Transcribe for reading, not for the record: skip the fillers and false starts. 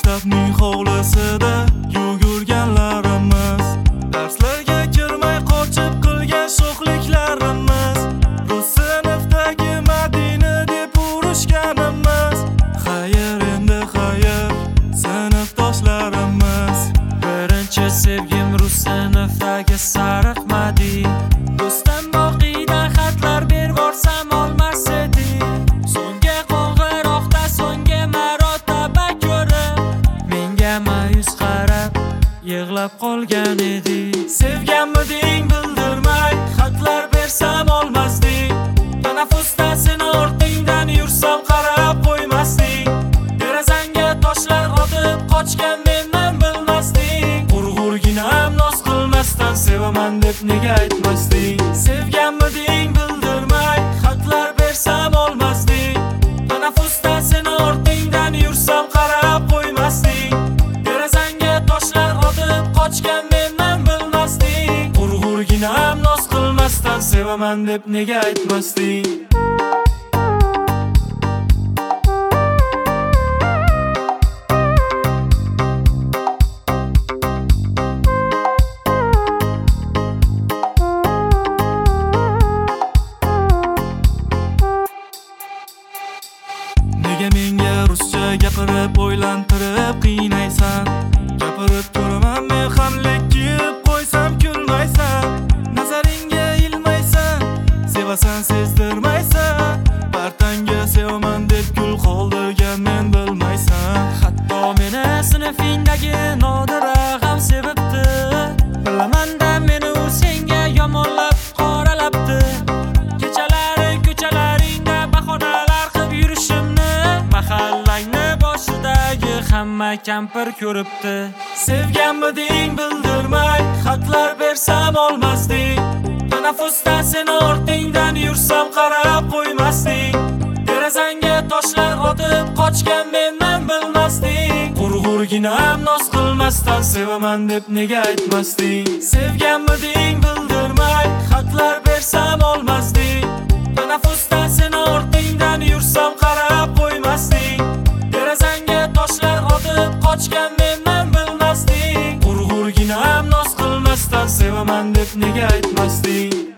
Maktabning hovlisida yugurganlarimiz, darslarga kirmay qochib qilgan sho'xliklarimiz, rus sinfdagi Madina deb urushganimiz. Xayr endi xayr sinfdoshlarimiz. Birinchi sevgim rus sinfdagi sariq Madi. Do'stim boqiydan xatlar berborsam olmas edi. So'nggi qo'ng'iroqda so'nggi marotaba ko'rib, menga ma'yus qarab yig'lab qolgan edi. Sevganmiding bildirmay xatlar bersam olmasding. Tanaffusda seni ortingdan yursam qarab qo'ymasding. Derazangga toshlar otib qochgan mendan bilmasding. Urg'urginam noz qilmasdan sevaman deb nega aytmasding. Sevganmiding bildirmay xatlar bersam olmasding. Tanaffusda seni ortingdan yursam qarab qo'ymasding. Derazangga toshlar otib qochgan mendan bilmasding. Urg'urginam noz qilmasdan sevaman deb nega aytmasding. Nega menga ruscha gapirib o'ylantirib qiynaysan? Gapirib turaman men ham lekib qo'ysam kulmaysan. Nazaringga ilmaysan, sevasan sezdirmaysan. Partanga sevaman deb kul qoldirgan men bilmaysan. Hatto meni sinfingdagi Nodira ham sevibdi. Bilaman-da meni u senga yomonlab qoralabdi. Kechalari ko'chalaringda bahonalar qilib yurishimni mahallangni boshidagi hamma kampir ko'ribdi. Sevganmiding bildirmay xatlar bersam olmasding. Tanaffusda seni ortingdan yursam qarab qo'ymasding. Derazangga toshlar otib qochgan mendan bilmasding. Urg'urginam noz qilmasdan sevaman deb nega aytmasding. Sevganmiding bildirmay xatlar bersam olmasding. Tanaffusda seni ortingdan yursam qarab qo'ymasding. Derazangga toshlar otib qochgan mendan bilmasding. Urg'urginam noz qilmasdan sevaman deb nega aytmasding.